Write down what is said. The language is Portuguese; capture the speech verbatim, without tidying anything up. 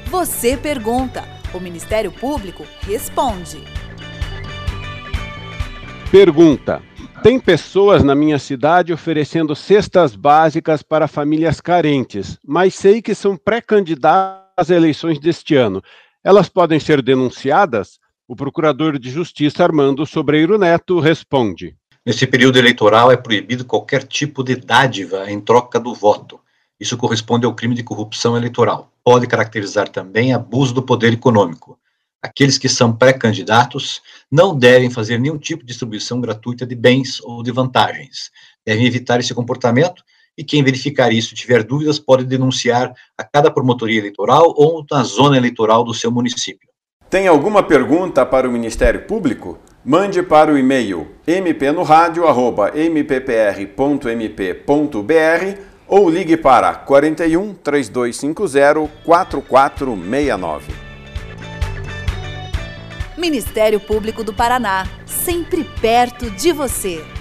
Você pergunta, o Ministério Público responde. Pergunta: tem pessoas na minha cidade oferecendo cestas básicas para famílias carentes, mas sei que são pré-candidatas às eleições deste ano. Elas podem ser denunciadas? O procurador de Justiça Armando Sobreiro Neto responde. Nesse período eleitoral é proibido qualquer tipo de dádiva em troca do voto. Isso corresponde ao crime de corrupção eleitoral. Pode caracterizar também abuso do poder econômico. Aqueles que são pré-candidatos não devem fazer nenhum tipo de distribuição gratuita de bens ou de vantagens. Devem evitar esse comportamento e quem verificar isso e tiver dúvidas pode denunciar a cada promotoria eleitoral ou na zona eleitoral do seu município. Tem alguma pergunta para o Ministério Público? Mande para o e-mail m p no rádio arroba m p p r ponto m p ponto b r ou ligue para quarenta e um, três dois cinco zero, quatro quatro seis nove. Ministério Público do Paraná, sempre perto de você.